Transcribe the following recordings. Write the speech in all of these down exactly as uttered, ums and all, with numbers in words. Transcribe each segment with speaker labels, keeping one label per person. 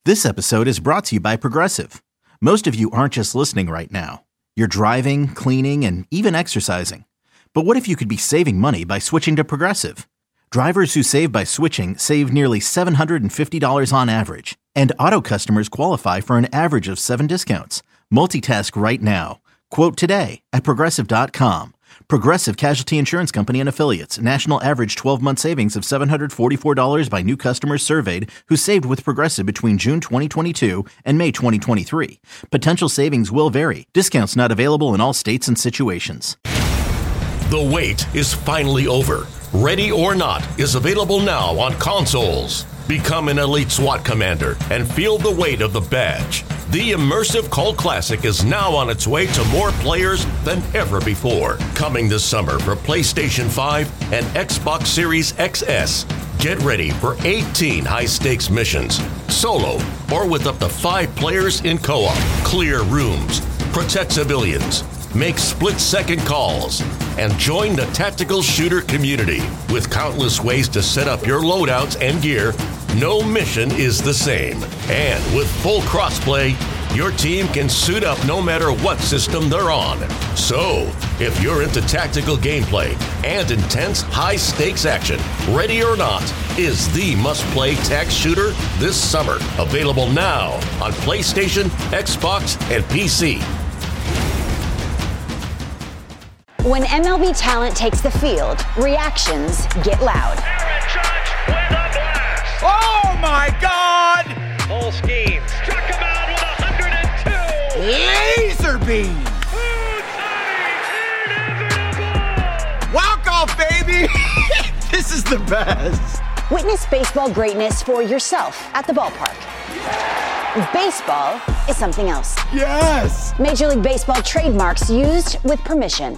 Speaker 1: This episode is brought to you by Progressive. Most of you aren't just listening right now. You're driving, cleaning, and even exercising. But what if you could be saving money by switching to Progressive? Drivers who save by switching save nearly seven hundred fifty dollars on average. And auto customers qualify for an average of seven discounts. Multitask right now. Quote today at Progressive dot com. Progressive Casualty Insurance Company and Affiliates. National average twelve-month savings of seven hundred forty-four dollars by new customers surveyed who saved with Progressive between June twenty twenty-two and May twenty twenty-three. Potential savings will vary. Discounts not available in all states and situations.
Speaker 2: The wait is finally over. Ready or Not is available now on consoles. Become an elite SWAT commander and feel the weight of the badge. The immersive Cult Classic is now on its way to more players than ever before. Coming this summer for PlayStation five and Xbox Series X S. Get ready for eighteen high-stakes missions, solo or with up to five players in co-op. Clear rooms, protect civilians, make split-second calls, and join the tactical shooter community. With countless ways to set up your loadouts and gear, no mission is the same. And with full crossplay, your team can suit up no matter what system they're on. So, if you're into tactical gameplay and intense high-stakes action, Ready or Not is the must-play tac shooter this summer. Available now on PlayStation, Xbox, and P C.
Speaker 3: When M L B talent takes the field, reactions get loud.
Speaker 4: Aaron Judge with a blast.
Speaker 5: Oh my God!
Speaker 4: Full scheme. Struck him out with one hundred two.
Speaker 5: Laser beam.
Speaker 4: Inevitable.
Speaker 5: Walk off, baby. This is the best.
Speaker 3: Witness baseball greatness for yourself at the ballpark. Baseball is something else.
Speaker 5: Yes.
Speaker 3: Major League Baseball trademarks used with permission.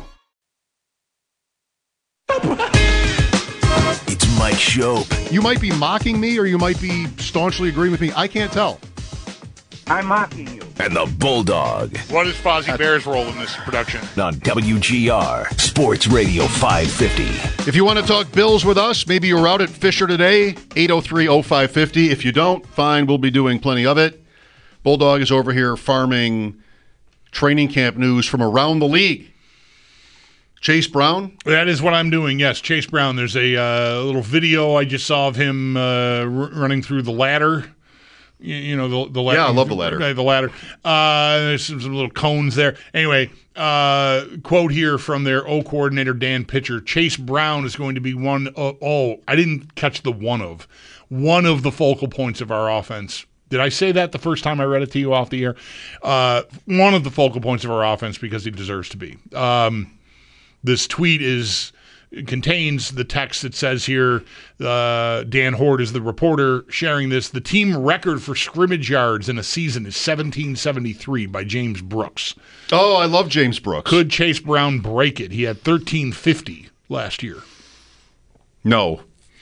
Speaker 6: It's Mike Schopp.
Speaker 7: You might be mocking me or you might be staunchly agreeing with me. I can't tell.
Speaker 8: I'm mocking you.
Speaker 6: And the Bulldog.
Speaker 9: What is Fozzie Bear's role in this production?
Speaker 6: On W G R, Sports Radio five fifty.
Speaker 7: If you want to talk Bills with us, maybe you're out at Fisher today, eight oh three oh five fifty. If you don't, fine, we'll be doing plenty of it. Bulldog is over here farming training camp news from around the league. Chase Brown?
Speaker 9: That is what I'm doing, yes. Chase Brown. There's a uh, little video I just saw of him uh, r- running through the ladder. You, you know, the, the ladder.
Speaker 7: Yeah, I love the ladder.
Speaker 9: The ladder. Uh, there's some, some little cones there. Anyway, uh, quote here from their O coordinator, Dan Pitcher. Chase Brown is going to be one of, oh, I didn't catch the one of. One of the focal points of our offense. Did I say that the first time I read it to you off the air? Uh, one of the focal points of our offense because he deserves to be. Um This tweet is contains the text that says here, uh, Dan Horde is the reporter sharing this. The team record for scrimmage yards in a season is seventeen seventy-three by James Brooks.
Speaker 7: Oh, I love James Brooks.
Speaker 9: Could Chase Brown break it? He had thirteen fifty last year.
Speaker 7: No.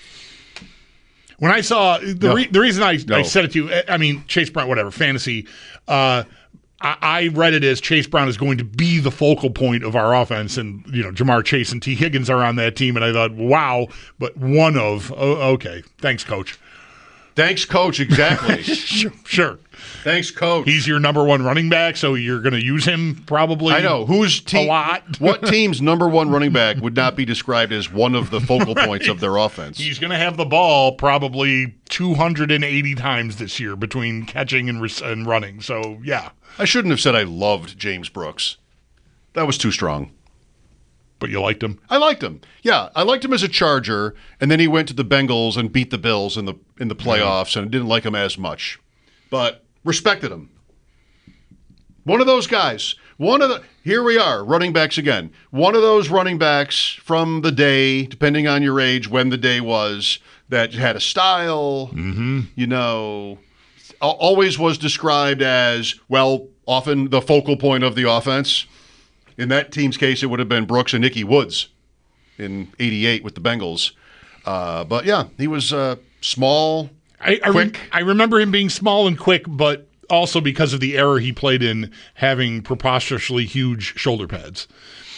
Speaker 9: When I saw the
Speaker 7: No.
Speaker 9: re- the reason I,
Speaker 7: No.
Speaker 9: I said it to you, I mean Chase Brown, whatever, fantasy. Uh, I read it as Chase Brown is going to be the focal point of our offense, and you know Jamar Chase and T. Higgins are on that team, and I thought, wow, but one of oh, okay, thanks, coach.
Speaker 7: Thanks, coach. Exactly.
Speaker 9: sure, sure.
Speaker 7: Thanks, coach.
Speaker 9: He's your number one running back, so you're going to use him probably.
Speaker 7: I know who's team.
Speaker 9: A lot.
Speaker 7: What team's number one running back would not be described as one of the focal
Speaker 9: right.
Speaker 7: points of their offense?
Speaker 9: He's going to have the ball probably two hundred eighty times this year between catching and, re- and running. So yeah.
Speaker 7: I shouldn't have said I loved James Brooks. That was too strong.
Speaker 9: But you liked him?
Speaker 7: I liked him. Yeah, I liked him as a Charger, and then he went to the Bengals and beat the Bills in the in the playoffs, and didn't like him as much. But respected him. One of those guys. One of the here we are, running backs again. One of those running backs from the day, depending on your age, when the day was, that had a style,
Speaker 9: mm-hmm.
Speaker 7: you know, always was described as, well, often the focal point of the offense. In that team's case, it would have been Brooks and Nicky Woods in eighty-eight with the Bengals. Uh, but, yeah, he was uh, small,
Speaker 9: I, I
Speaker 7: quick.
Speaker 9: Re- I remember him being small and quick, but also because of the era he played in having preposterously huge shoulder pads.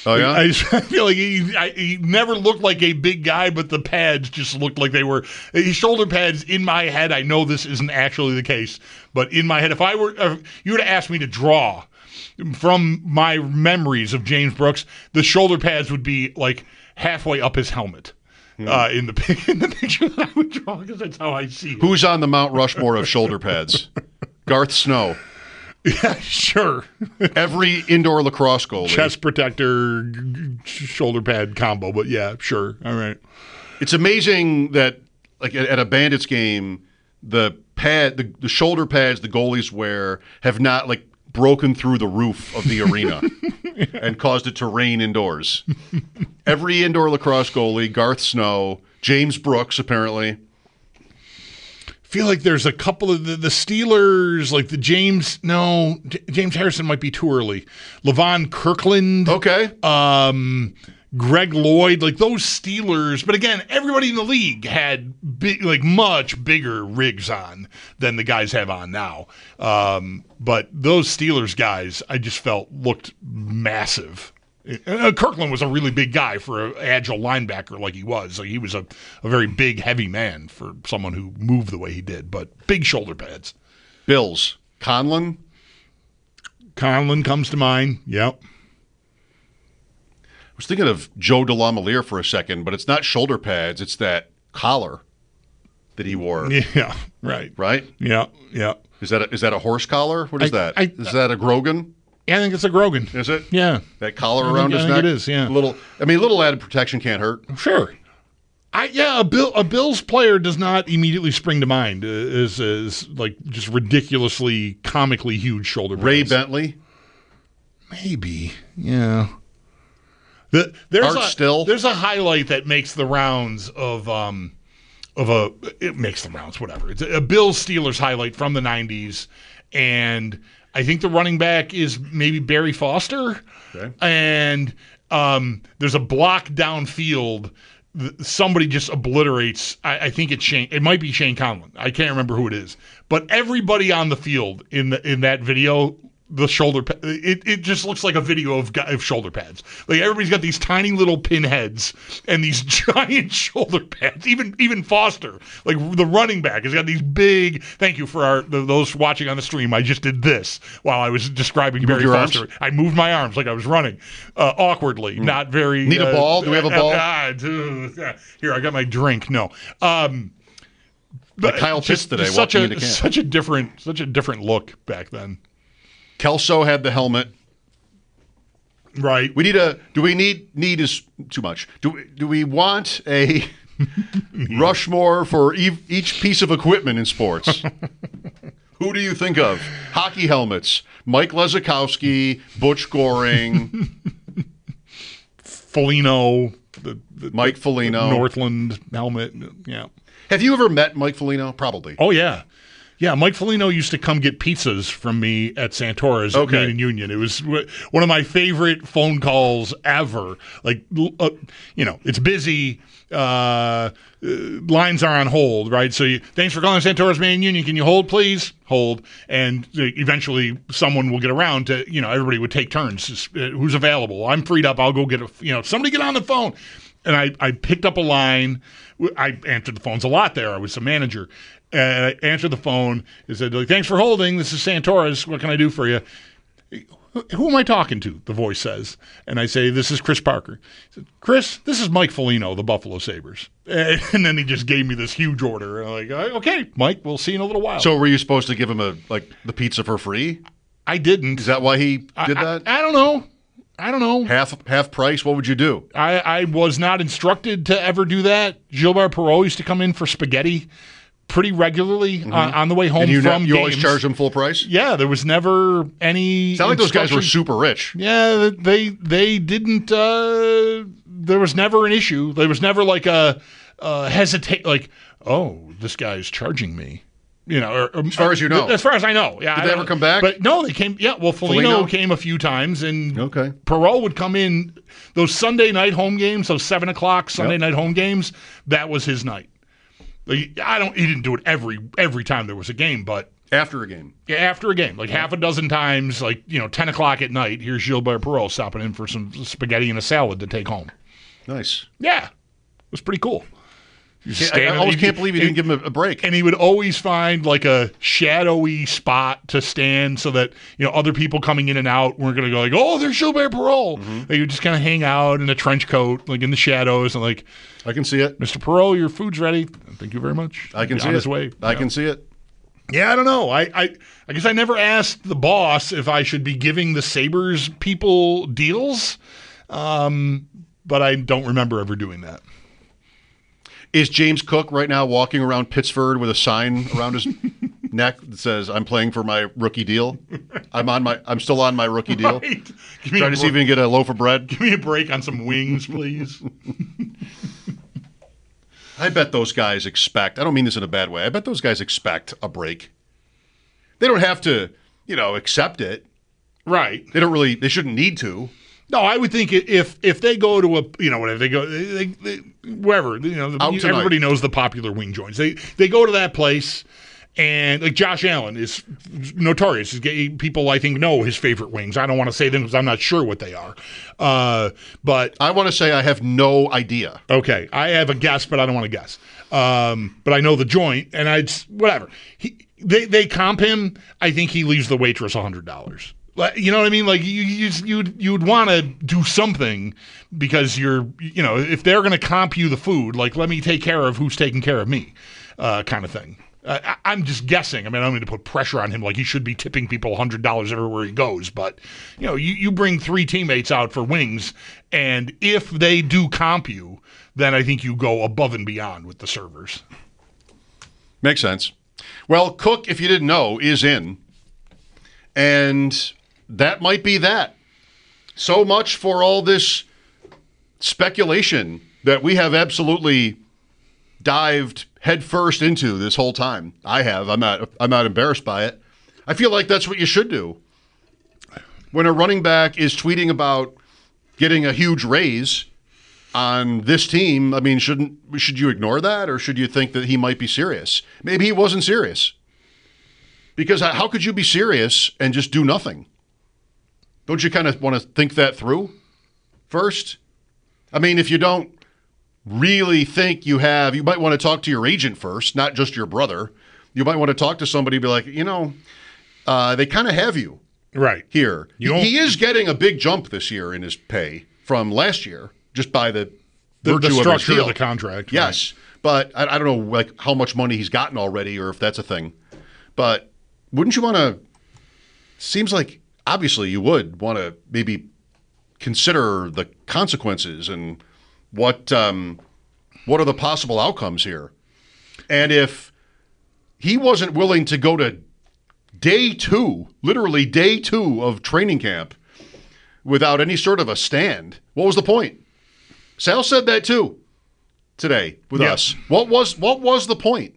Speaker 7: Oh, yeah?
Speaker 9: I, just, I feel like he, I, he never looked like a big guy, but the pads just looked like they were his shoulder pads. In my head, I know this isn't actually the case, but in my head, if I were, if you would have asked me to draw from my memories of James Brooks, the shoulder pads would be like halfway up his helmet. Hmm. Uh, in the in the picture that I would draw, because that's how I see it.
Speaker 7: Who's on the Mount Rushmore of shoulder pads? Garth Snow.
Speaker 9: Yeah, sure.
Speaker 7: Every indoor lacrosse goalie.
Speaker 9: Chest protector, shoulder pad combo, but yeah, sure. All right.
Speaker 7: It's amazing that, like, at, at a Bandits game, the pad, the, the shoulder pads the goalies wear have not, like, broken through the roof of the arena and caused it to rain indoors. Every indoor lacrosse goalie, Garth Snow, James Brooks, apparently.
Speaker 9: Feel like there's a couple of the, the Steelers, like the James, no, J- James Harrison might be too early. Levon Kirkland.
Speaker 7: Okay.
Speaker 9: Um, Greg Lloyd, like those Steelers. But again, everybody in the league had big, like much bigger rigs on than the guys have on now. Um, but those Steelers guys, I just felt looked massive. Uh, Kirkland was a really big guy for an agile linebacker like he was. Like he was a, a very big, heavy man for someone who moved the way he did, but big shoulder pads.
Speaker 7: Bills. Conlon?
Speaker 9: Conlon comes to mind. Yep.
Speaker 7: I was thinking of Joe DeLamielleure for a second, but it's not shoulder pads. It's that collar that he wore.
Speaker 9: Yeah, right.
Speaker 7: Right?
Speaker 9: Yeah, yeah.
Speaker 7: Is that a, is that a horse collar? What is
Speaker 9: I,
Speaker 7: that?
Speaker 9: I,
Speaker 7: is that a Grogan?
Speaker 9: I think it's a Grogan.
Speaker 7: Is it?
Speaker 9: Yeah.
Speaker 7: That collar
Speaker 9: I
Speaker 7: around
Speaker 9: think,
Speaker 7: his
Speaker 9: I
Speaker 7: neck?
Speaker 9: think it is, yeah.
Speaker 7: A little, I mean, a little added protection can't hurt.
Speaker 9: Sure. I yeah, a Bill a Bills player does not immediately spring to mind uh, as, as like just ridiculously comically huge shoulder pads.
Speaker 7: Ray Bentley?
Speaker 9: Maybe. Yeah. The, there's
Speaker 7: Art
Speaker 9: a,
Speaker 7: Still?
Speaker 9: There's a highlight that makes the rounds of um of a it makes the rounds, whatever. It's a, a Bills Steelers highlight from the nineties, and I think the running back is maybe Barry Foster.
Speaker 7: Okay.
Speaker 9: And um, there's a block downfield. Somebody just obliterates. I, I think it's Shane. It might be Shane Conlon. I can't remember who it is. But everybody on the field in the in that video, the shoulder pad, it, it just looks like a video of, of shoulder pads. Like everybody's got these tiny little pinheads and these giant shoulder pads. Even even Foster, like the running back, has got these big. Thank you for our the, those watching on the stream. I just did this while I was describing
Speaker 7: you
Speaker 9: Barry
Speaker 7: your
Speaker 9: Foster.
Speaker 7: Arms?
Speaker 9: I moved my arms like I was running, uh, awkwardly, mm. not very.
Speaker 7: Need a
Speaker 9: uh,
Speaker 7: ball? Do we have a ball?
Speaker 9: Uh, uh, here, I got my drink. No. Um,
Speaker 7: like Kyle Pitts today,
Speaker 9: such
Speaker 7: walking
Speaker 9: a
Speaker 7: into camp.
Speaker 9: such a different such a different look back then.
Speaker 7: Kelso had the helmet.
Speaker 9: Right.
Speaker 7: We need a. Do we need need is too much? Do we, do we want a Rushmore for e- each piece of equipment in sports? Who do you think of? Hockey helmets: Mike Lezakowski, Butch Goring,
Speaker 9: Foligno, the, the
Speaker 7: Mike Foligno,
Speaker 9: Northland helmet. Yeah.
Speaker 7: Have you ever met Mike Foligno? Probably.
Speaker 9: Oh yeah. Yeah, Mike Foligno used to come get pizzas from me at Santora's
Speaker 7: okay.
Speaker 9: at Main and Union. It was w- one of my favorite phone calls ever. Like, uh, you know, it's busy. Uh, uh, lines are on hold, right? So you, thanks for calling Santora's Main and Union. Can you hold, please? Hold. And uh, eventually someone will get around to, you know, everybody would take turns. Just, uh, who's available? I'm freed up. I'll go get a, you know, somebody get on the phone. And I, I picked up a line. I answered the phones a lot there. I was a manager. Uh, I answered the phone. It said, like, thanks for holding. This is Santora's. What can I do for you? Who am I talking to? The voice says. And I say, this is Chris Parker. He said, Chris, this is Mike Foligno, the Buffalo Sabres. And then he just gave me this huge order. And I'm like, okay, Mike, we'll see you in a little while.
Speaker 7: So were you supposed to give him a like the pizza for free?
Speaker 9: I didn't.
Speaker 7: Is that why he did
Speaker 9: I,
Speaker 7: that?
Speaker 9: I, I don't know. I don't know.
Speaker 7: Half half price? What would you do?
Speaker 9: I, I was not instructed to ever do that. Gilbert Perreault used to come in for spaghetti pretty regularly mm-hmm. on, on the way home
Speaker 7: and you
Speaker 9: from
Speaker 7: ne- you
Speaker 9: games.
Speaker 7: always charge them full price?
Speaker 9: Yeah, there was never any.
Speaker 7: It's not like those guys were super rich.
Speaker 9: Yeah, they they didn't. Uh, there was never an issue. There was never like a, a hesitate. Like, oh, this guy's charging me. You know, or,
Speaker 7: as far as you know,
Speaker 9: as far as I know, yeah.
Speaker 7: Did
Speaker 9: I
Speaker 7: they ever come back?
Speaker 9: But no, they came. Yeah, well, Foligno,
Speaker 7: Foligno?
Speaker 9: came a few times, and
Speaker 7: okay.
Speaker 9: Perreault would come in those Sunday night home games, those seven o'clock Sunday
Speaker 7: yep.
Speaker 9: night home games. That was his night. Like, I don't. He didn't do it every every time there was a game, but
Speaker 7: After a game.
Speaker 9: Yeah, after a game. Like half a dozen times, like, you know, ten o'clock at night, here's Gilbert Perreault stopping in for some spaghetti and a salad to take home.
Speaker 7: Nice.
Speaker 9: Yeah. It was pretty cool.
Speaker 7: I, I always can't believe you didn't give him a, a break.
Speaker 9: And he would always find like a shadowy spot to stand so that, you know, other people coming in and out weren't going to go like, oh, there's Gilbert Perreault. Mm-hmm. They would just kind of hang out in a trench coat, like in the shadows, and like,
Speaker 7: I can see it.
Speaker 9: Mister Perreault, your food's ready. Thank you very much.
Speaker 7: I can
Speaker 9: Be
Speaker 7: see
Speaker 9: on
Speaker 7: it.
Speaker 9: His way.
Speaker 7: I
Speaker 9: yeah.
Speaker 7: can see it.
Speaker 9: Yeah, I don't know. I, I I guess I never asked the boss if I should be giving the Sabres people deals, um, but I don't remember ever doing that.
Speaker 7: Is James Cook right now walking around Pittsford with a sign around his neck that says, "I'm playing for my rookie deal. I'm on my. I'm still on my rookie deal.
Speaker 9: Right.
Speaker 7: Trying to see if we can get a loaf of bread.
Speaker 9: Give me a break on some wings, please."
Speaker 7: I bet those guys expect. I don't mean this in a bad way. I bet those guys expect a break. They don't have to, you know, accept it.
Speaker 9: Right.
Speaker 7: They don't really. They shouldn't need to.
Speaker 9: No, I would think if if they go to a, you know, whatever they go, they, they, wherever, you know,
Speaker 7: Out
Speaker 9: everybody
Speaker 7: tonight.
Speaker 9: knows the popular wing joints. They they go to that place, and like Josh Allen is notorious. People I think know his favorite wings. I don't want to say them because I'm not sure what they are. Uh, but
Speaker 7: I want to say I have no idea.
Speaker 9: Okay, I have a guess, but I don't want to guess. Um, but I know the joint, and I'd whatever. He, they they comp him. I think he leaves the waitress a hundred dollars. You know what I mean? Like you, you you'd you'd want to do something because you're, you know, if they're going to comp you the food, like let me take care of who's taking care of me, uh, kind of thing. Uh, I, I'm just guessing. I mean, I don't mean to put pressure on him. Like he should be tipping people a hundred dollars everywhere he goes. But you know, you, you bring three teammates out for wings, and if they do comp you, then I think you go above and beyond with the servers.
Speaker 7: Makes sense. Well, Cook, if you didn't know, is in, and that might be that. So much for all this speculation that we have absolutely dived headfirst into this whole time. I have. I'm not. I'm not embarrassed by it. I feel like that's what you should do. When a running back is tweeting about getting a huge raise on this team, I mean, shouldn't should you ignore that, or should you think that he might be serious? Maybe he wasn't serious. Because how could you be serious and just do nothing? Don't you kind of want to think that through first? I mean, if you don't really think you have, you might want to talk to your agent first, not just your brother. You might want to talk to somebody and be like, you know, uh, they kind of have you
Speaker 9: right
Speaker 7: here.
Speaker 9: You
Speaker 7: he is getting a big jump this year in his pay from last year, just by the
Speaker 9: the,
Speaker 7: virtue
Speaker 9: the
Speaker 7: of
Speaker 9: structure
Speaker 7: his
Speaker 9: of
Speaker 7: deal.
Speaker 9: the contract.
Speaker 7: Yes,
Speaker 9: right.
Speaker 7: But I, I don't know like how much money he's gotten already, or if that's a thing. But wouldn't you want to? Seems like obviously you would want to maybe consider the consequences and what um, what are the possible outcomes here. And if he wasn't willing to go to day two, literally day two of training camp without any sort of a stand, what was the point? Sal said that too today with
Speaker 9: yep.
Speaker 7: us. What was what was the point?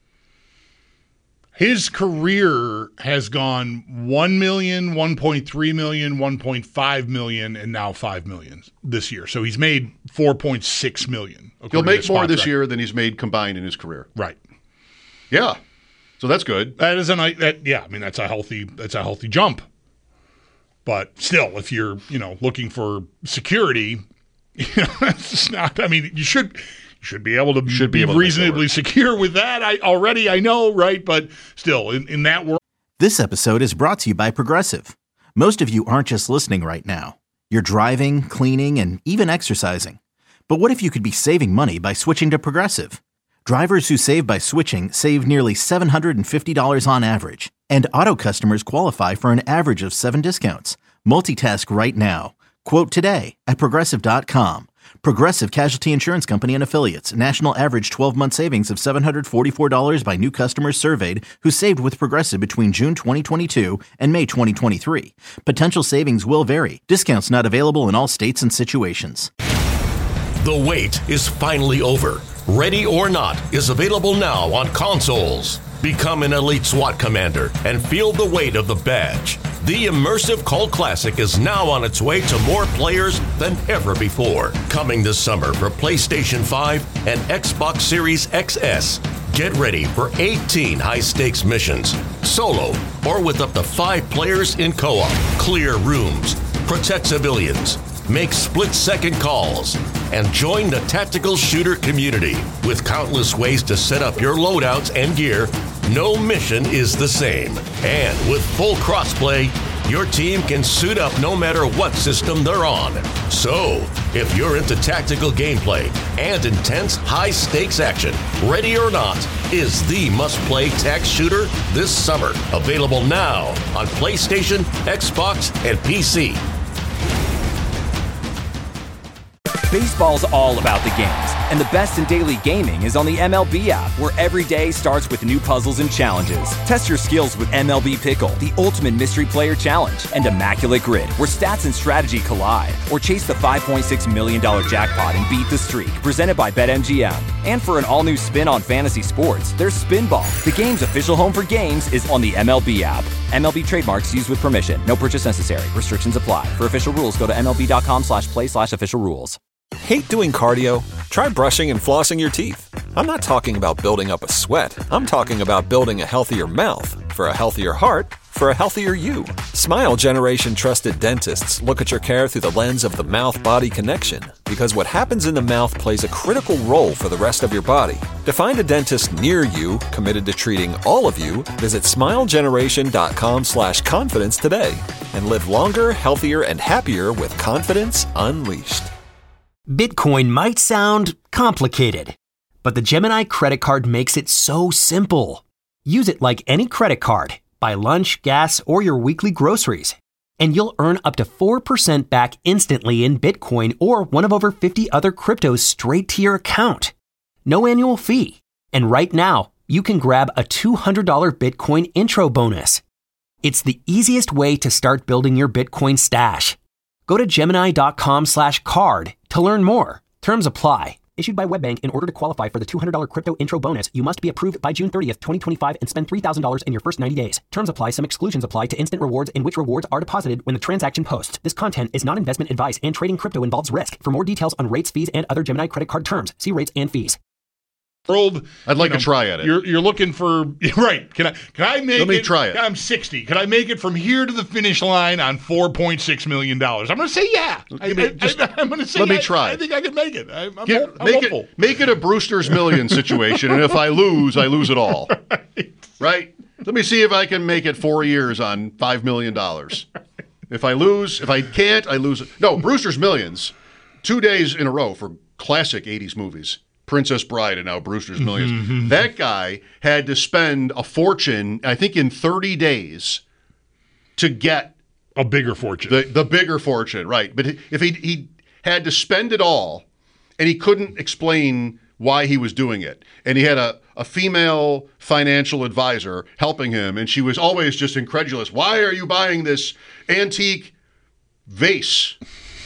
Speaker 9: His career has gone one million, one point three million, one point five million, and now five million this year. So he's made four point six million.
Speaker 7: He'll make more this year than he's made combined in his career.
Speaker 9: Right.
Speaker 7: Yeah. So that's good.
Speaker 9: That is a nice, that, yeah, I mean, that's a healthy, that's a healthy jump. But still, if you're, you know, looking for security, you know, that's just not, I mean, you should, should be able to
Speaker 7: should be,
Speaker 9: be
Speaker 7: able to
Speaker 9: reasonably secure with that. I already, I know, right? But still, in, in that world.
Speaker 1: This episode is brought to you by Progressive. Most of you aren't just listening right now. You're driving, cleaning, and even exercising. But what if you could be saving money by switching to Progressive? Drivers who save by switching save nearly seven hundred fifty dollars on average. And auto customers qualify for an average of seven discounts. Multitask right now. Quote today at Progressive dot com. Progressive Casualty Insurance Company and Affiliates. National average twelve-month savings of seven hundred forty-four dollars by new customers surveyed who saved with Progressive between June twenty twenty-two and May twenty twenty-three. Potential savings will vary. Discounts not available in all states and situations.
Speaker 2: The wait is finally over. Ready or Not is available now on consoles. Become an elite SWAT commander and feel the weight of the badge. The immersive cult classic is now on its way to more players than ever before. Coming this summer for PlayStation five and Xbox Series X S. Get ready for eighteen high-stakes missions, solo or with up to five players in co-op. Clear rooms, protect civilians, make split-second calls, and join the tactical shooter community. With countless ways to set up your loadouts and gear, no mission is the same. And with full crossplay, your team can suit up no matter what system they're on. So, if you're into tactical gameplay and intense high-stakes action, Ready or Not is the must-play tac shooter this summer. Available now on PlayStation, Xbox, and P C.
Speaker 10: Baseball's all about the games, and the best in daily gaming is on the M L B app, where every day starts with new puzzles and challenges. Test your skills with M L B Pickle, the ultimate mystery player challenge, and Immaculate Grid, where stats and strategy collide. Or chase the five point six million dollars jackpot and beat the streak, presented by BetMGM. And for an all-new spin on fantasy sports, there's Spinball. The game's official home for games is on the M L B app. M L B trademarks used with permission. No purchase necessary. Restrictions apply. For official rules, go to MLB.com slash play slash official rules.
Speaker 11: Hate doing cardio? Try brushing and flossing your teeth. I'm not talking about building up a sweat. I'm talking about building a healthier mouth. For a healthier heart, for a healthier you. Smile Generation trusted dentists look at your care through the lens of the mouth-body connection, because what happens in the mouth plays a critical role for the rest of your body. To find a dentist near you committed to treating all of you, visit smilegeneration.com slash confidence today and live longer, healthier, and happier with confidence unleashed.
Speaker 12: Bitcoin might sound complicated, but the Gemini credit card makes it so simple. Use it like any credit card. Buy lunch, gas, or your weekly groceries, and you'll earn up to four percent back instantly in Bitcoin or one of over fifty other cryptos straight to your account. No annual fee. And right now, you can grab a two hundred dollars Bitcoin intro bonus. It's the easiest way to start building your Bitcoin stash. Go to Gemini.com slash card to learn more. Terms apply. Issued by WebBank. In order to qualify for the two hundred dollars crypto intro bonus, you must be approved by June thirtieth, twenty twenty-five and spend three thousand dollars in your first ninety days. Terms apply. Some exclusions apply to instant rewards, in which rewards are deposited when the transaction posts. This content is not investment advice, and trading crypto involves risk. For more details on rates, fees, and other Gemini credit card terms, see rates and fees.
Speaker 9: World,
Speaker 7: I'd like
Speaker 9: you know,
Speaker 7: to try at it.
Speaker 9: You're you're looking for right. Can I can I make
Speaker 7: Let me
Speaker 9: it?
Speaker 7: try it.
Speaker 9: I'm sixty. Can I make it from here to the finish line on four point six million dollars? I'm going to say yeah. I,
Speaker 7: me,
Speaker 9: I,
Speaker 7: just,
Speaker 9: I, I'm going to say
Speaker 7: let
Speaker 9: yeah.
Speaker 7: me try.
Speaker 9: I think I can make it. I, I'm,
Speaker 7: Get,
Speaker 9: I'm
Speaker 7: make
Speaker 9: hopeful.
Speaker 7: it make it a Brewster's Million situation, and if I lose, I lose it all.
Speaker 9: Right.
Speaker 7: Right? Let me see if I can make it four years on five million dollars. If I lose, if I can't, I lose it. No, Brewster's Millions, two days in a row for classic eighties movies. Princess Bride and now Brewster's Millions. Mm-hmm. That guy had to spend a fortune, I think in thirty days, to get
Speaker 9: a bigger fortune.
Speaker 7: The the bigger fortune, right. But if he he had to spend it all, and he couldn't explain why he was doing it. And he had a, a female financial advisor helping him, and she was always just incredulous. Why are you buying this antique vase?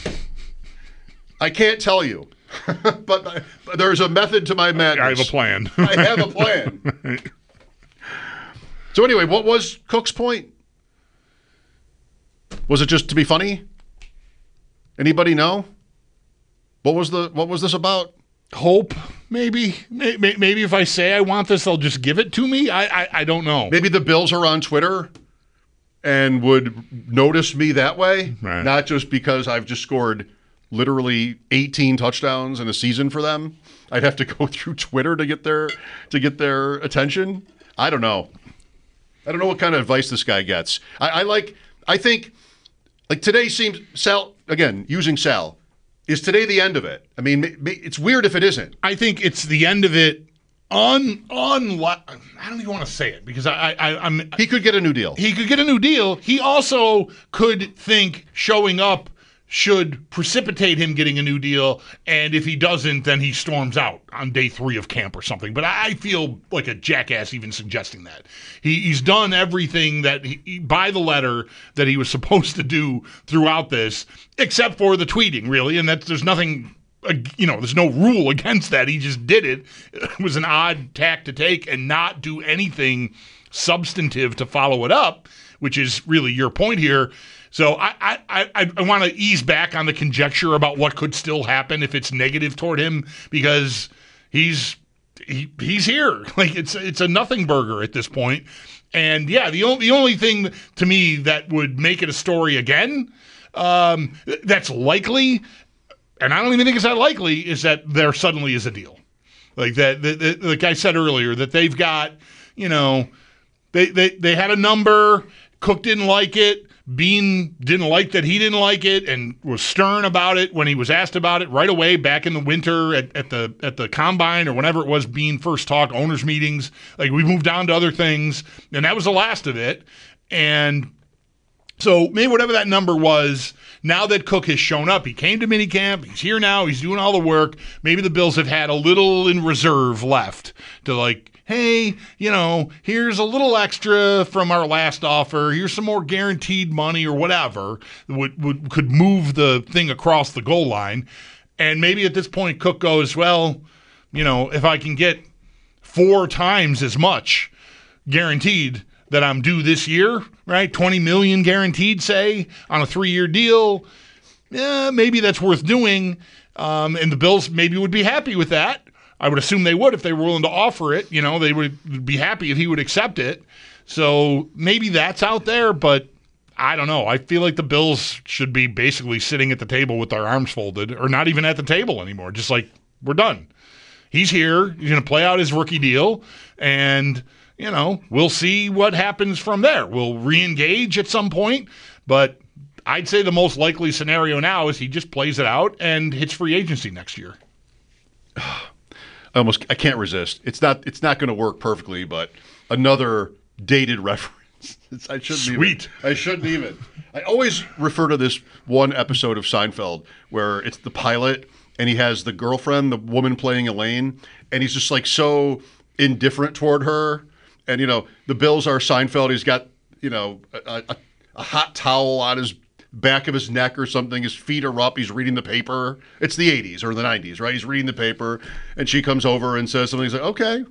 Speaker 7: I can't tell you. but, but there's a method to my madness.
Speaker 9: I have a plan.
Speaker 7: I have a plan. So anyway, what was Cook's point? Was it just to be funny? Anybody know? What was the what was this about?
Speaker 9: Hope, maybe. Maybe if I say I want this, they'll just give it to me. I I, I don't know.
Speaker 7: Maybe the Bills are on Twitter and would notice me that way,
Speaker 9: right.
Speaker 7: Not just because I've just scored literally eighteen touchdowns in a season for them. I'd have to go through Twitter to get their to get their attention. I don't know. I don't know what kind of advice this guy gets. I, I like. I think like today seems Sal again using Sal. Is today the end of it? I mean, it's weird if it isn't.
Speaker 9: I think it's the end of it. On on I don't even want to say it because I, I I'm.
Speaker 7: He could get a new deal.
Speaker 9: He could get a new deal. He also could think showing up should precipitate him getting a new deal, and if he doesn't, then he storms out on day three of camp or something. But I feel like a jackass even suggesting that. He, he's done everything that he, by the letter that he was supposed to do throughout this, except for the tweeting, really, and that there's nothing, you know, there's no rule against that. He just did it. It was an odd tack to take and not do anything substantive to follow it up, which is really your point here. So I I, I, I want to ease back on the conjecture about what could still happen if it's negative toward him, because he's he, he's here. Like it's it's a nothing burger at this point. And yeah, the only the only thing to me that would make it a story again, um, that's likely, and I don't even think it's that likely, is that there suddenly is a deal. Like that, that, that like I said earlier, that they've got, you know, they they they had a number. Cook didn't like it. Bean didn't like that he didn't like it and was stern about it when he was asked about it right away back in the winter at, at the at the combine or whenever it was Bean first talked, owners meetings. Like we moved on to other things, and that was the last of it. And so maybe whatever that number was, now that Cook has shown up, he came to minicamp, he's here now, he's doing all the work, maybe the Bills have had a little in reserve left to like, hey, you know, here's a little extra from our last offer. Here's some more guaranteed money or whatever would, would could move the thing across the goal line. And maybe at this point, Cook goes, well, you know, if I can get four times as much guaranteed that I'm due this year, right? twenty million dollars guaranteed, say, on a three-year deal, yeah, maybe that's worth doing. Um, and the Bills maybe would be happy with that. I would assume they would if they were willing to offer it. You know, they would be happy if he would accept it. So maybe that's out there, but I don't know. I feel like the Bills should be basically sitting at the table with their arms folded, or not even at the table anymore. Just like, we're done. He's here. He's going to play out his rookie deal, and, you know, we'll see what happens from there. We'll re-engage at some point, but I'd say the most likely scenario now is he just plays it out and hits free agency next year.
Speaker 7: I almost I can't resist. It's not it's not going to work perfectly, but another dated reference. It's, I shouldn't
Speaker 9: Sweet.
Speaker 7: Even, I shouldn't even. I always refer to this one episode of Seinfeld where it's the pilot and he has the girlfriend, the woman playing Elaine, and he's just like so indifferent toward her. And you know, the Bills are Seinfeld. He's got, you know, a, a, a hot towel on his back of his neck or something. His feet are up. He's reading the paper. It's the eighties or the nineties, right? He's reading the paper, and she comes over and says something. He's like, okay.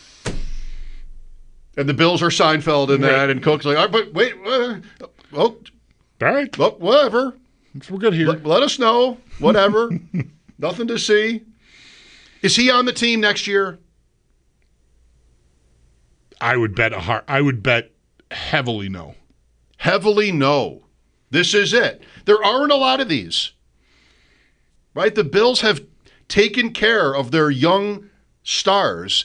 Speaker 7: And the Bills are Seinfeld in that, right. And Cook's like, all right, but wait, uh, oh, all
Speaker 9: right,
Speaker 7: well, whatever.
Speaker 9: We're good here.
Speaker 7: Let, let us know, whatever. Nothing to see. Is he on the team next year?
Speaker 9: I would bet a heart. I would bet heavily no.
Speaker 7: Heavily no. This is it. There aren't a lot of these, right? The Bills have taken care of their young stars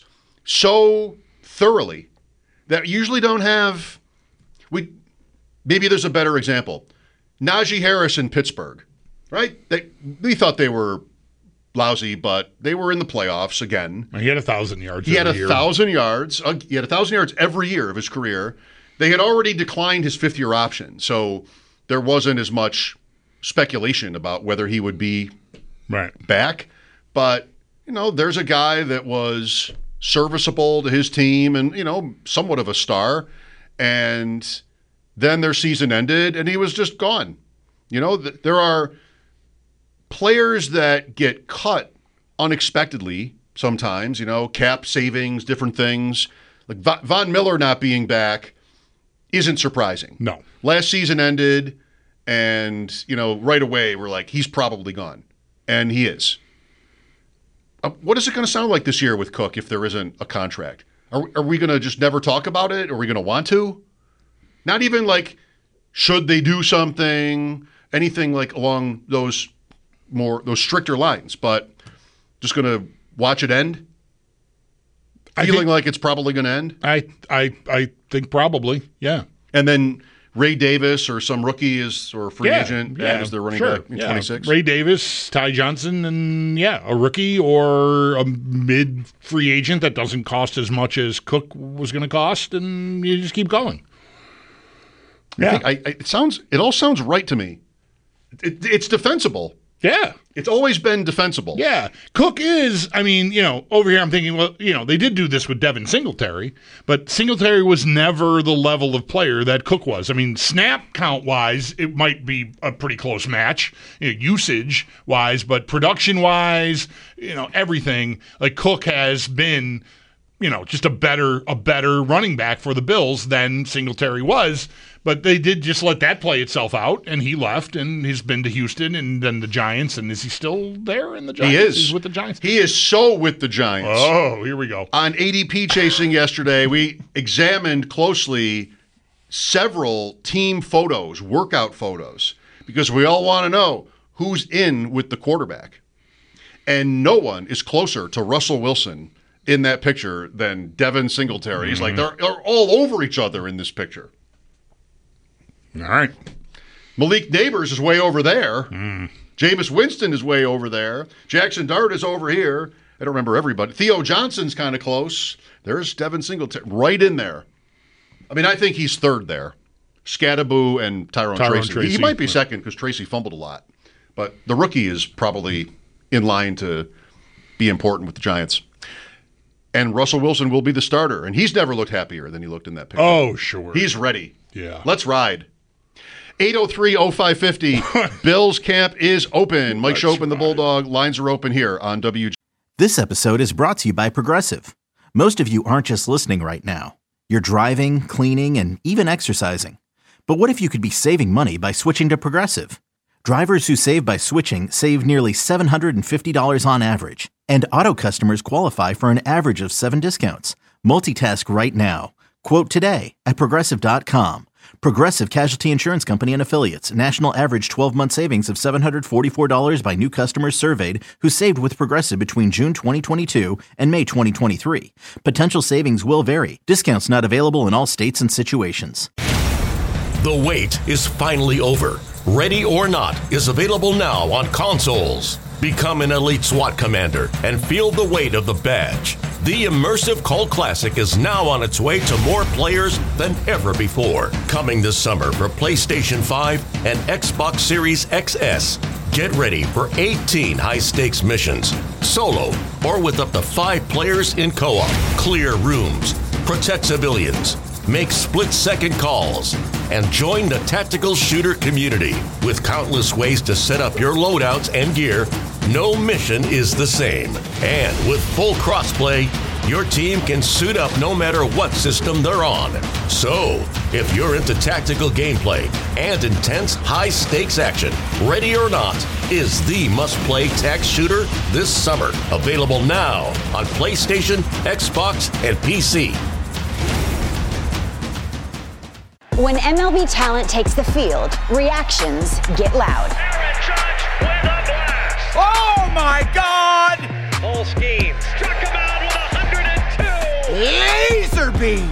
Speaker 7: so thoroughly that usually don't have. We maybe there's a better example. Najee Harris in Pittsburgh, right? They we thought they were lousy, but they were in the playoffs again.
Speaker 9: He had a thousand yards.
Speaker 7: He had a
Speaker 9: year.
Speaker 7: thousand yards. Uh, he had a thousand yards every year of his career. They had already declined his fifth year option, so there wasn't as much speculation about whether he would be
Speaker 9: right
Speaker 7: back. But, you know, there's a guy that was serviceable to his team and, you know, somewhat of a star. And then their season ended and he was just gone. You know, th- there are players that get cut unexpectedly sometimes, you know, cap savings, different things. Like Va- Von Miller not being back isn't surprising.
Speaker 9: No.
Speaker 7: Last season ended, and, you know, right away we're like, he's probably gone. And he is. Uh, what is it going to sound like this year with Cook if there isn't a contract? Are, are we going to just never talk about it? Are we going to want to? Not even like, should they do something, anything like along those more, those stricter lines, but just going to watch it end? Feeling think, like it's probably going to end?
Speaker 9: I, I I think probably, yeah.
Speaker 7: And then Ray Davis or some rookie is or free
Speaker 9: yeah,
Speaker 7: agent
Speaker 9: yeah,
Speaker 7: as their running
Speaker 9: sure,
Speaker 7: back in
Speaker 9: yeah.
Speaker 7: twenty-six.
Speaker 9: Ray Davis, Ty Johnson, and yeah, a rookie or a mid free agent that doesn't cost as much as Cook was going to cost, and you just keep going. Yeah,
Speaker 7: I think I, I, it sounds. It all sounds right to me. It, it's defensible.
Speaker 9: Yeah.
Speaker 7: It's always been defensible.
Speaker 9: Yeah. Cook is, I mean, you know, over here I'm thinking, well, you know, they did do this with Devin Singletary, but Singletary was never the level of player that Cook was. I mean, snap count-wise, it might be a pretty close match, you know, usage-wise, but production-wise, you know, everything, like Cook has been you know, just a better a better running back for the Bills than Singletary was. But they did just let that play itself out, and he left, and he's been to Houston and then the Giants. And is he still there in the Giants?
Speaker 7: He is.
Speaker 9: He's with the Giants?
Speaker 7: He is so with the Giants.
Speaker 9: Oh, here we go.
Speaker 7: On A D P chasing yesterday, we examined closely several team photos, workout photos, because we all want to know who's in with the quarterback. And no one is closer to Russell Wilson in that picture than Devin Singletary. He's
Speaker 9: Mm-hmm.
Speaker 7: like, they're, they're all over each other in this picture.
Speaker 9: All right.
Speaker 7: Malik Neighbors is way over there.
Speaker 9: Mm.
Speaker 7: Jameis Winston is way over there. Jackson Dart is over here. I don't remember everybody. Theo Johnson's kind of close. There's Devin Singletary right in there. I mean, I think he's third there. Scattaboo and Tyrone,
Speaker 9: Tyrone
Speaker 7: Tracy.
Speaker 9: Tracy.
Speaker 7: He might be second because Tracy fumbled a lot. But the rookie is probably in line to be important with the Giants. And Russell Wilson will be the starter. And he's never looked happier than he looked in that picture.
Speaker 9: Oh, sure.
Speaker 7: He's ready.
Speaker 9: Yeah.
Speaker 7: Let's ride. eight oh three oh five fifty. Bills camp is open. Mike Chopin, the Bulldog. Lines are open here on W G.
Speaker 1: This episode is brought to you by Progressive. Most of you aren't just listening right now. You're driving, cleaning, and even exercising. But what if you could be saving money by switching to Progressive? Drivers who save by switching save nearly seven hundred fifty dollars on average. And auto customers qualify for an average of seven discounts. Multitask right now. Quote today at Progressive dot com. Progressive Casualty Insurance Company and Affiliates. National average twelve-month savings of seven hundred forty-four dollars by new customers surveyed who saved with Progressive between June twenty twenty-two and May twenty twenty-three. Potential savings will vary. Discounts not available in all states and situations.
Speaker 2: The wait is finally over. Ready or Not is available now on consoles. Become an elite SWAT commander and feel the weight of the badge. The immersive Cult Classic is now on its way to more players than ever before. Coming this summer for PlayStation five and Xbox Series X S. Get ready for eighteen high-stakes missions, solo or with up to five players in co-op. Clear rooms, protect civilians, make split-second calls, and join the tactical shooter community. With countless ways to set up your loadouts and gear, no mission is the same. And with full crossplay, your team can suit up no matter what system they're on. So, if you're into tactical gameplay and intense high-stakes action, Ready or Not is the must-play tac shooter this summer. Available now on PlayStation, Xbox, and P C.
Speaker 3: When M L B talent takes the field, reactions get loud.
Speaker 4: Aaron Judge with a blast.
Speaker 5: Oh my God!
Speaker 4: Full scheme. Struck him out with one hundred two.
Speaker 5: Laser beam!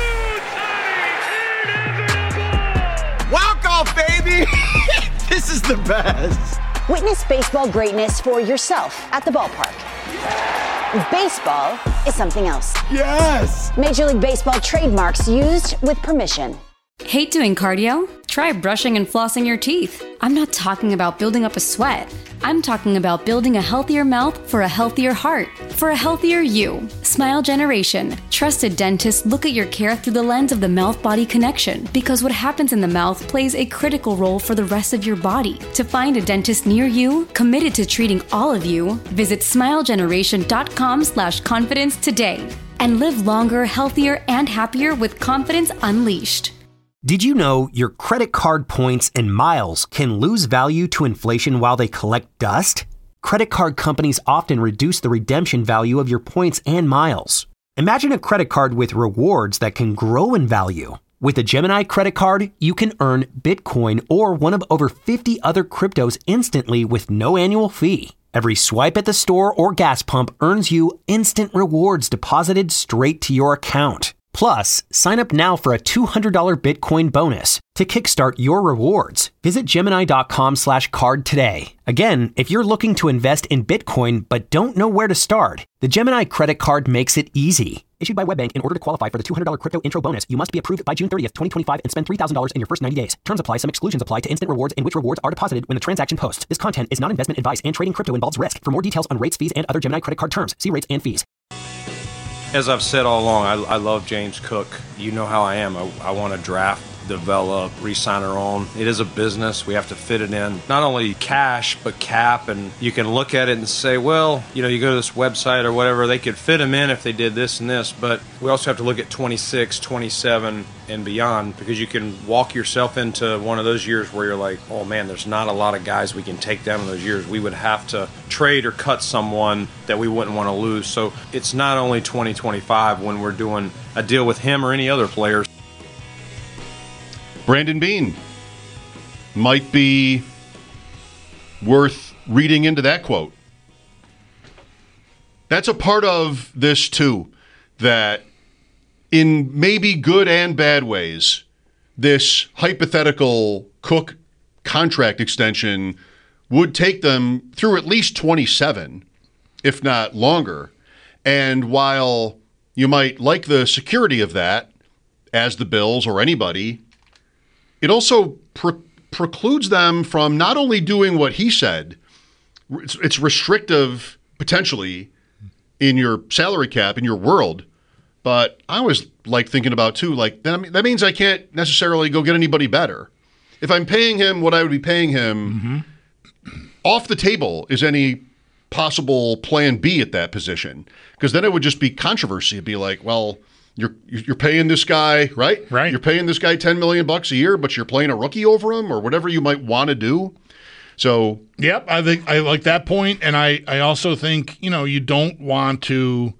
Speaker 4: Inevitable.
Speaker 5: Walk off, baby! This is the best.
Speaker 3: Witness baseball greatness for yourself at the ballpark. Baseball is something else.
Speaker 5: Yes!
Speaker 3: Major League Baseball trademarks used with permission.
Speaker 13: Hate doing cardio? Try brushing and flossing your teeth. I'm not talking about building up a sweat. I'm talking about building a healthier mouth for a healthier heart, for a healthier you. Smile Generation. Trusted dentists look at your care through the lens of the mouth-body connection, because what happens in the mouth plays a critical role for the rest of your body. To find a dentist near you, committed to treating all of you, visit smilegeneration.com slash confidence today. And live longer, healthier, and happier with confidence unleashed.
Speaker 12: Did you know your credit card points and miles can lose value to inflation while they collect dust? Credit card companies often reduce the redemption value of your points and miles. Imagine a credit card with rewards that can grow in value. With a Gemini credit card, you can earn Bitcoin or one of over fifty other cryptos instantly with no annual fee. Every swipe at the store or gas pump earns you instant rewards deposited straight to your account. Plus, sign up now for a two hundred dollars Bitcoin bonus to kickstart your rewards. Visit Gemini.com slash card today. Again, if you're looking to invest in Bitcoin but don't know where to start, the Gemini credit card makes it easy. Issued by WebBank, in order to qualify for the two hundred dollars crypto intro bonus, you must be approved by June thirtieth, twenty twenty-five and spend three thousand dollars in your first ninety days. Terms apply. Some exclusions apply to instant rewards in which rewards are deposited when the transaction posts. This content is not investment advice, and trading crypto involves risk. For more details on rates, fees, and other Gemini credit card terms, see rates and fees.
Speaker 14: As I've said all along, I, I love James Cook. You know how I am. I, I want to draft develop, re-sign our own. It is a business. We have to fit it in, not only cash, but cap. And you can look at it and say, well, you know, you go to this website or whatever, they could fit them in if they did this and this. But we also have to look at twenty-six, twenty-seven, and beyond, because you can walk yourself into one of those years where you're like, oh man, there's not a lot of guys we can take down in those years. We would have to trade or cut someone that we wouldn't want to lose. So it's not only twenty twenty-five when we're doing a deal with him or any other players.
Speaker 7: Brandon Beane might be worth reading into that quote. That's a part of this too, that in maybe good and bad ways, this hypothetical Cook contract extension would take them through at least twenty-seven, if not longer. And while you might like the security of that, as the Bills or anybody, it also pre- precludes them from not only doing what he said, it's, it's restrictive potentially in your salary cap, in your world, but I always like thinking about too, like that, that means I can't necessarily go get anybody better. If I'm paying him what I would be paying him, mm-hmm. off the table is any possible plan B at that position, because then it would just be controversy. It'd be like, well, You're you're paying this guy, right?
Speaker 9: Right.
Speaker 7: You're paying this guy ten million bucks a year, but you're playing a rookie over him, or whatever you might want to do. So,
Speaker 9: yep, I think I like that point, and I I also think, you know, you don't want to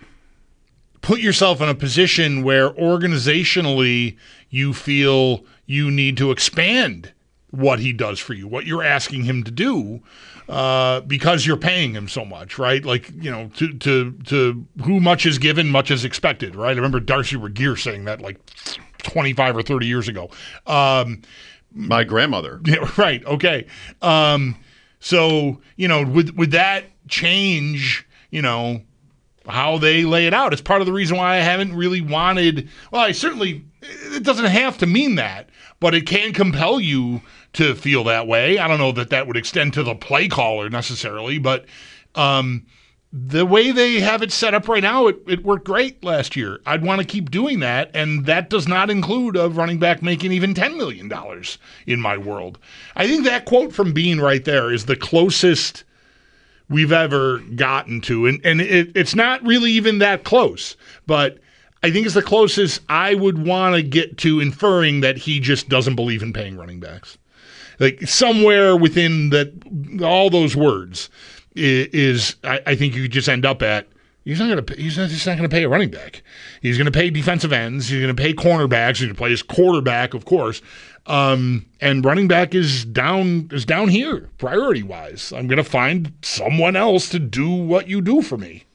Speaker 9: put yourself in a position where organizationally you feel you need to expand what he does for you, what you're asking him to do. Uh, because you're paying him so much, right? Like, you know, to to to who much is given, much is expected, right? I remember Darcy Regier saying that like twenty-five or thirty years ago. Um,
Speaker 7: My grandmother.
Speaker 9: Yeah, right. Okay. Um, so, you know, would would that change, you know, how they lay it out? It's part of the reason why I haven't really wanted. Well, I certainly it doesn't have to mean that, but it can compel you to feel that way. I don't know that that would extend to the play caller necessarily, but um, the way they have it set up right now, it, it worked great last year. I'd want to keep doing that, and that does not include a running back making even ten million dollars in my world. I think that quote from Beane right there is the closest we've ever gotten to, and, and it, it's not really even that close, but I think it's the closest I would want to get to inferring that he just doesn't believe in paying running backs. Like somewhere within that, all those words is, is I, I think you could just end up at. He's not going to. He's not just not going to pay a running back. He's going to pay defensive ends. He's going to pay cornerbacks. He's going to play his quarterback, of course. Um, and running back is down is down here priority wise. I'm going to find someone else to do what you do for me.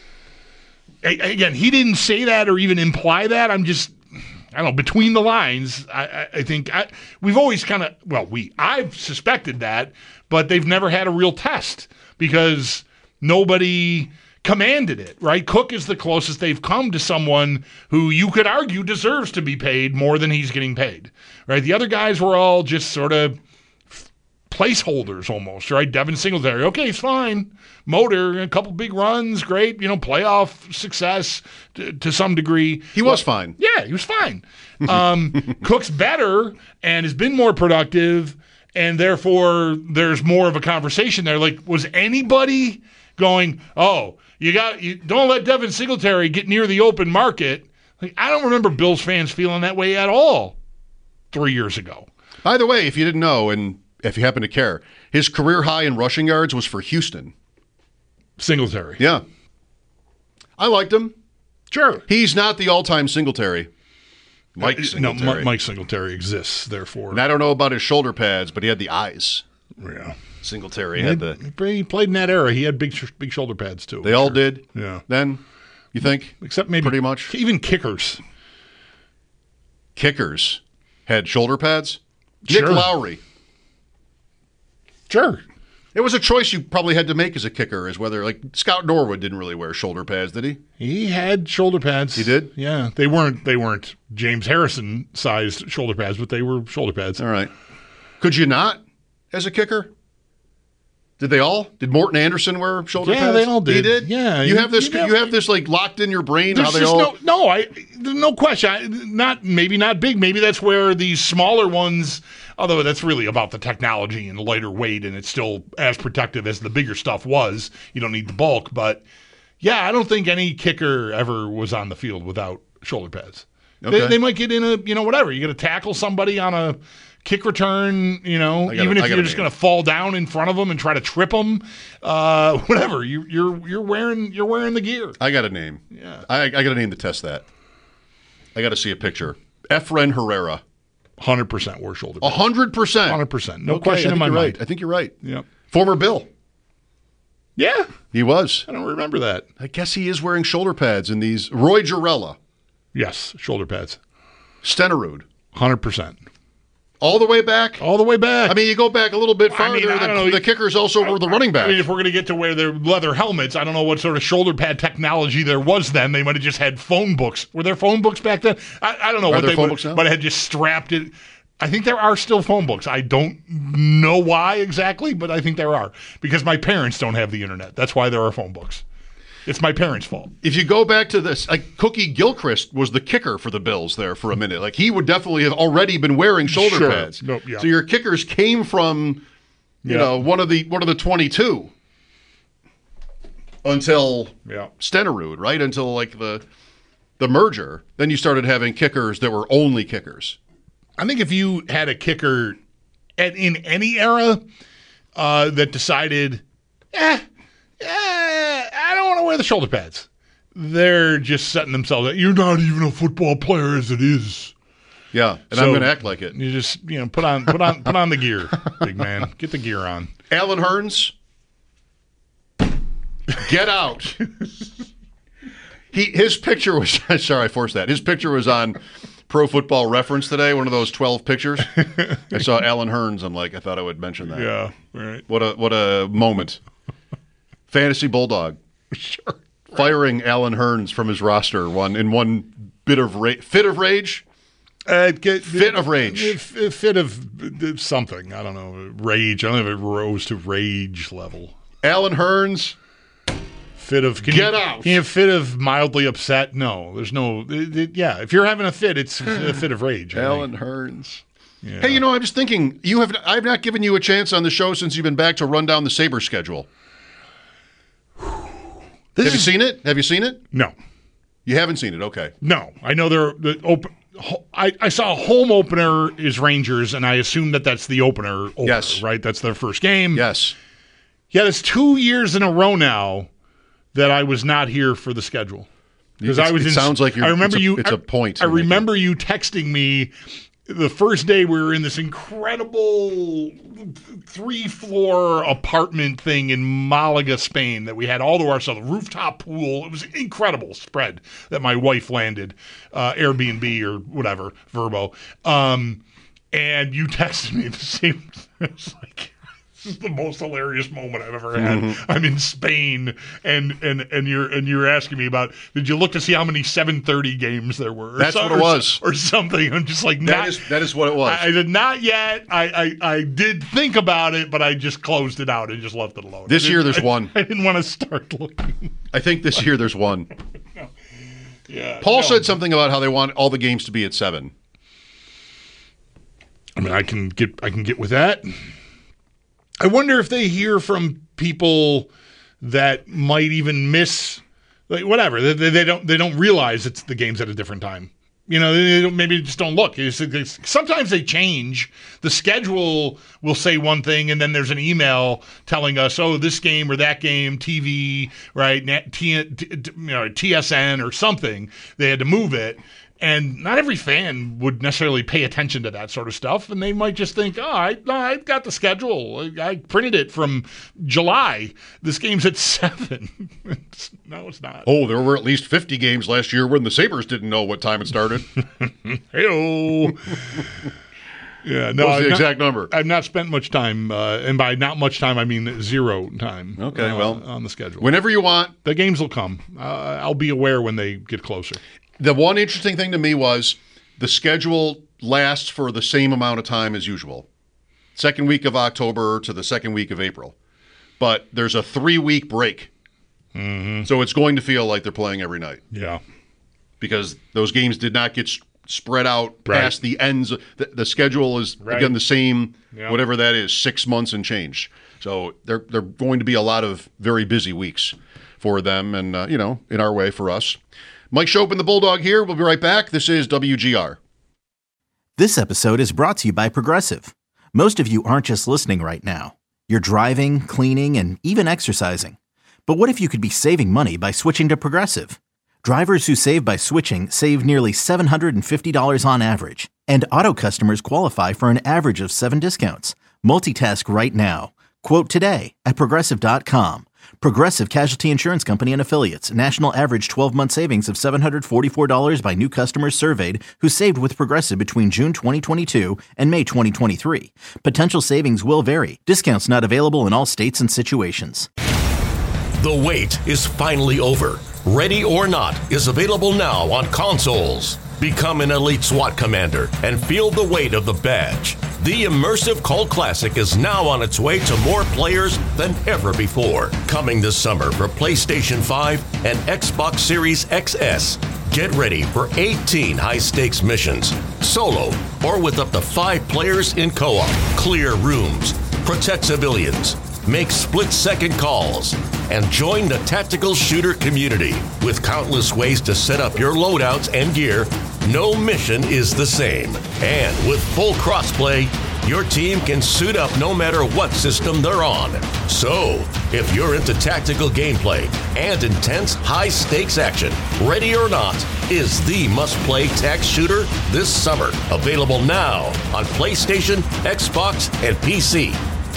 Speaker 9: A, again, he didn't say that or even imply that. I'm just. I don't know, between the lines, I, I, I think I, we've always kind of, well, we, I've suspected that, but they've never had a real test because nobody commanded it, right? Cook is the closest they've come to someone who you could argue deserves to be paid more than he's getting paid, right? The other guys were all just sort of placeholders almost, right? Devin Singletary, okay, it's fine. Motor, a couple big runs, great, you know, playoff success to, to some degree.
Speaker 7: He was well, fine.
Speaker 9: Yeah, he was fine. Um, Cook's better and has been more productive, and therefore there's more of a conversation there. Like, was anybody going, oh, you got you don't let Devin Singletary get near the open market? Like, I don't remember Bills fans feeling that way at all three years ago.
Speaker 7: By the way, if you didn't know, and if you happen to care, his career high in rushing yards was for Houston.
Speaker 9: Singletary.
Speaker 7: Yeah. I liked him.
Speaker 9: Sure.
Speaker 7: He's not the all-time Singletary. Mike
Speaker 9: uh,
Speaker 7: Singletary.
Speaker 9: No, M- Mike Singletary exists, therefore.
Speaker 7: And I don't know about his shoulder pads, but he had the eyes.
Speaker 9: Yeah.
Speaker 7: Singletary
Speaker 9: he
Speaker 7: had,
Speaker 9: had
Speaker 7: the...
Speaker 9: He played in that era. He had big big shoulder pads, too.
Speaker 7: They I'm all sure. did?
Speaker 9: Yeah.
Speaker 7: Then, you think?
Speaker 9: Except maybe...
Speaker 7: Pretty much?
Speaker 9: Even kickers.
Speaker 7: Kickers had shoulder pads?
Speaker 9: Sure.
Speaker 7: Nick Lowry.
Speaker 9: Sure.
Speaker 7: It was a choice you probably had to make as a kicker, is whether, like, Scott Norwood didn't really wear shoulder pads, did he?
Speaker 9: He had shoulder pads.
Speaker 7: He did?
Speaker 9: Yeah. They weren't they weren't James Harrison-sized shoulder pads, but they were shoulder pads.
Speaker 7: All right. Could you not as a kicker? Did they all? Did Morton Anderson wear shoulder
Speaker 9: yeah,
Speaker 7: pads?
Speaker 9: they all did.
Speaker 7: He did?
Speaker 9: Yeah.
Speaker 7: You have this
Speaker 9: You know,
Speaker 7: you have this like locked in your brain
Speaker 9: There's
Speaker 7: how they
Speaker 9: just
Speaker 7: all
Speaker 9: no, no, I, no question. I, not maybe not big. Maybe that's where these smaller ones, although that's really about the technology and the lighter weight, and it's still as protective as the bigger stuff was. You don't need the bulk, but yeah, I don't think any kicker ever was on the field without shoulder pads.
Speaker 7: Okay.
Speaker 9: They, they might get in a, you know, whatever. You got to tackle somebody on a kick return, you know,
Speaker 7: gotta,
Speaker 9: even if you're just
Speaker 7: name.
Speaker 9: going to fall down in front of them and try to trip them, uh, whatever. You, you're you're wearing you're wearing the gear.
Speaker 7: I got a name.
Speaker 9: Yeah,
Speaker 7: I, I got a name to test that. I got to see a picture. Efren Herrera.
Speaker 9: Hundred percent wore shoulder
Speaker 7: A
Speaker 9: pads.
Speaker 7: hundred percent.
Speaker 9: Hundred percent. No
Speaker 7: Okay,
Speaker 9: question
Speaker 7: I
Speaker 9: in
Speaker 7: think
Speaker 9: my
Speaker 7: you're
Speaker 9: mind.
Speaker 7: right. I think you're right.
Speaker 9: Yep.
Speaker 7: Former Bill.
Speaker 9: Yeah,
Speaker 7: he was.
Speaker 9: I don't remember that.
Speaker 7: I guess he is wearing shoulder pads in these. Roy Jarella.
Speaker 9: Yes, shoulder pads.
Speaker 7: Stenerud.
Speaker 9: Hundred percent.
Speaker 7: All the way back?
Speaker 9: All the way back.
Speaker 7: I mean, you go back a little bit farther.
Speaker 9: I mean, I
Speaker 7: the,
Speaker 9: don't know.
Speaker 7: the kickers also were the running back.
Speaker 9: I mean, if we're going to get to where they're leather helmets, I don't know what sort of shoulder pad technology there was then. They might have just had phone books. Were there phone books back then? I, I don't know
Speaker 7: Are
Speaker 9: what
Speaker 7: there
Speaker 9: they
Speaker 7: phone
Speaker 9: would,
Speaker 7: books now?
Speaker 9: but had just strapped it. I think there are still phone books. I don't know why exactly, but I think there are because my parents don't have the internet. That's why there are phone books. It's my parents' fault.
Speaker 7: If you go back to this, like Cookie Gilchrist was the kicker for the Bills there for a minute. Like he would definitely have already been wearing shoulder
Speaker 9: Sure.
Speaker 7: pads.
Speaker 9: Nope, yeah.
Speaker 7: So your kickers came from, you
Speaker 9: Yeah.
Speaker 7: know, one of the one of the twenty-two until
Speaker 9: Yeah.
Speaker 7: Stenerud, right? Until like the the merger. Then you started having kickers that were only kickers.
Speaker 9: I think if you had a kicker at, in any era uh, that decided, eh, eh, I don't want to wear the shoulder pads, they're just setting themselves up. You're not even a football player as it is.
Speaker 7: Yeah, and
Speaker 9: So,
Speaker 7: I'm going to act like it.
Speaker 9: You just you know put on put on put on the gear, big man. Get the gear on.
Speaker 7: Alan Hearns, get out. he his picture was sorry, I forced that. His picture was on Pro Football Reference today, one of those twelve pictures. I saw Alan Hearns. I'm like, I thought I would mention that.
Speaker 9: Yeah, right.
Speaker 7: What a what a moment. Fantasy Bulldog.
Speaker 9: Sure.
Speaker 7: Firing Alan Hearns from his roster one in one bit of ra- fit of rage.
Speaker 9: Uh, get,
Speaker 7: fit of rage.
Speaker 9: Uh, fit of uh, something. I don't know. Rage. I don't know if it rose to rage level.
Speaker 7: Alan Hearns.
Speaker 9: Fit of can
Speaker 7: get
Speaker 9: you,
Speaker 7: out.
Speaker 9: Can you have fit of mildly upset? No, there's no. It, it, yeah, if you're having a fit, it's a fit of rage. I
Speaker 7: Alan
Speaker 9: think.
Speaker 7: Hearns.
Speaker 9: Yeah.
Speaker 7: Hey, you know, I'm just thinking. You have. I've not given you a chance on the show since you've been back to run down the Sabres schedule.
Speaker 9: This
Speaker 7: have
Speaker 9: is,
Speaker 7: you seen it? Have you seen it?
Speaker 9: No.
Speaker 7: You haven't seen it. Okay.
Speaker 9: No, I know they're the open. I, I saw a home opener is Rangers, and I assume that that's the opener. opener
Speaker 7: Yes.
Speaker 9: Right. That's their first game.
Speaker 7: Yes.
Speaker 9: Yeah, it's two years in a row now that I was not here for the schedule because I was.
Speaker 7: It
Speaker 9: in,
Speaker 7: sounds like you're.
Speaker 9: I remember
Speaker 7: it's a,
Speaker 9: you.
Speaker 7: It's
Speaker 9: I,
Speaker 7: a point.
Speaker 9: I remember you texting me the first day we were in this incredible three-floor apartment thing in Malaga, Spain, that we had all to ourselves, a rooftop pool. It was an incredible spread that my wife landed, uh, Airbnb or whatever, Verbo. Um, and you texted me the same. It was like, this is the most hilarious moment I've ever had.
Speaker 7: Mm-hmm.
Speaker 9: I'm in Spain, and and and you're and you're asking me about. Did you look to see how many seven thirty games there were? Or
Speaker 7: That's
Speaker 9: so,
Speaker 7: what it was,
Speaker 9: or, or something. I'm just like
Speaker 7: that
Speaker 9: not,
Speaker 7: is that is what it was.
Speaker 9: I, I did not yet. I, I I did think about it, but I just closed it out and just left it alone.
Speaker 7: This year, there's
Speaker 9: I,
Speaker 7: one.
Speaker 9: I didn't want to start looking.
Speaker 7: I think this year there's one.
Speaker 9: No. Yeah.
Speaker 7: Paul
Speaker 9: no.
Speaker 7: said something about how they want all the games to be at seven.
Speaker 9: I mean, I can get I can get with that. I wonder if they hear from people that might even miss, like whatever. They, they don't they don't realize it's the game's at a different time. You know, they don't, maybe just don't look. It's, it's, sometimes they change. The schedule will say one thing, and then there's an email telling us, oh, this game or that game, T V, right, T, T, you know, T S N or something. They had to move it. And not every fan would necessarily pay attention to that sort of stuff, and they might just think, oh, I, no, I got the schedule. I, I printed it from July. This game's at seven. It's, no, it's not.
Speaker 7: Oh, there were at least fifty games last year when the Sabres didn't know what time it started.
Speaker 9: Hey-o. Yeah, no,
Speaker 7: What was the
Speaker 9: I've
Speaker 7: exact
Speaker 9: not,
Speaker 7: number?
Speaker 9: I've not spent much time, uh, and by not much time, I mean zero time.
Speaker 7: Okay,
Speaker 9: uh,
Speaker 7: well,
Speaker 9: on the schedule.
Speaker 7: Whenever you want.
Speaker 9: The games will come. Uh, I'll be aware when they get closer.
Speaker 7: The one interesting thing to me was the schedule lasts for the same amount of time as usual. Second week of October to the second week of April. but there's a three-week break.
Speaker 9: Mm-hmm.
Speaker 7: So it's going to feel like they're playing every night.
Speaker 9: Yeah.
Speaker 7: Because those games did not get spread out
Speaker 9: Right.
Speaker 7: past the ends. The, the schedule is,
Speaker 9: Right.
Speaker 7: again, the same,
Speaker 9: Yeah.
Speaker 7: whatever that is, six months and change. So they're, they're going to be a lot of very busy weeks for them and, uh, you know, in our way for us. Mike Chopin, the Bulldog here. We'll be right back. This is W G R.
Speaker 1: This episode is brought to you by Progressive. Most of you aren't just listening right now. You're driving, cleaning, and even exercising. But what if you could be saving money by switching to Progressive? Drivers who save by switching save nearly seven hundred fifty dollars on average. And auto customers qualify for an average of seven discounts. Multitask right now. Quote today at Progressive dot com. Progressive Casualty Insurance Company and Affiliates. National average twelve-month savings of seven hundred forty-four dollars by new customers surveyed who saved with Progressive between June twenty twenty-two and May twenty twenty-three. Potential savings will vary. Discounts not available in all states and situations.
Speaker 2: The wait is finally over. Ready or Not is available now on consoles. Become an elite SWAT commander and feel the weight of the badge. The immersive cult classic is now on its way to more players than ever before. Coming this summer for PlayStation five and Xbox Series X S. Get ready for eighteen high-stakes missions, solo or with up to five players in co-op. Clear rooms, protect civilians, make split-second calls, and join the tactical shooter community. With countless ways to set up your loadouts and gear, no mission is the same. And with full crossplay, your team can suit up no matter what system they're on. So, if you're into tactical gameplay and intense high-stakes action, Ready or Not is the must-play tac shooter this summer. Available now on PlayStation, Xbox, and P C.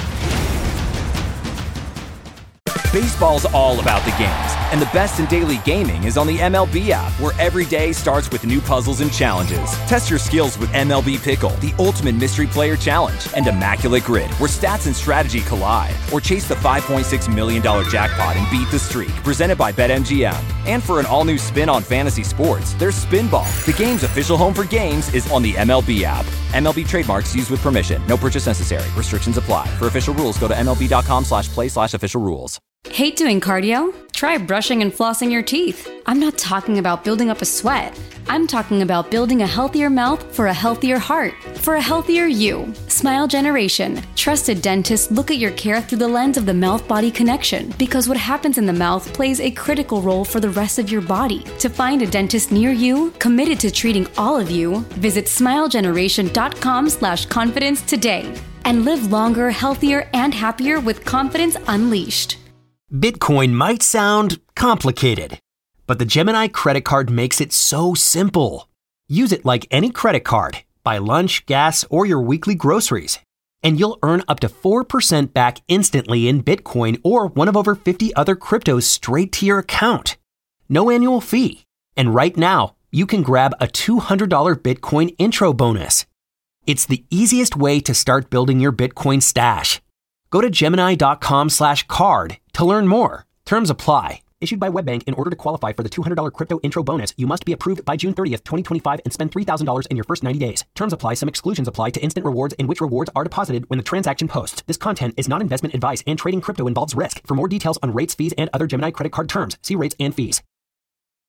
Speaker 10: Baseball's all about the games, and the best in daily gaming is on the M L B app, where every day starts with new puzzles and challenges. Test your skills with M L B Pickle, the ultimate mystery player challenge, and Immaculate Grid, where stats and strategy collide. Or chase the five point six million dollars jackpot and beat the streak, presented by BetMGM. And for an all-new spin on fantasy sports, there's Spinball. The game's official home for games is on the M L B app. M L B trademarks used with permission. No purchase necessary. Restrictions apply. For official rules, go to MLB.com slash play slash official rules.
Speaker 13: Hate doing cardio? Try brushing and flossing your teeth. I'm not talking about building up a sweat. I'm talking about building a healthier mouth for a healthier heart, for a healthier you. Smile Generation. Trusted dentists look at your care through the lens of the mouth-body connection, because what happens in the mouth plays a critical role for the rest of your body. To find a dentist near you, committed to treating all of you, visit smilegeneration.com slash confidence today and live longer, healthier, and happier with confidence unleashed.
Speaker 12: Bitcoin might sound complicated, but the Gemini credit card makes it so simple. Use it like any credit card. Buy lunch, gas, or your weekly groceries, and you'll earn up to four percent back instantly in Bitcoin or one of over fifty other cryptos straight to your account. No annual fee. And right now, you can grab a two hundred dollars Bitcoin intro bonus. It's the easiest way to start building your Bitcoin stash. Go to Gemini.com slash card to learn more. Terms apply. Issued by WebBank. In order to qualify for the two hundred dollars crypto intro bonus, you must be approved by June thirtieth, twenty twenty-five and spend three thousand dollars in your first ninety days. Terms apply. Some exclusions apply to instant rewards, in which rewards are deposited when the transaction posts. This content is not investment advice, and trading crypto involves risk. For more details on rates, fees, and other Gemini credit card terms, see rates and fees.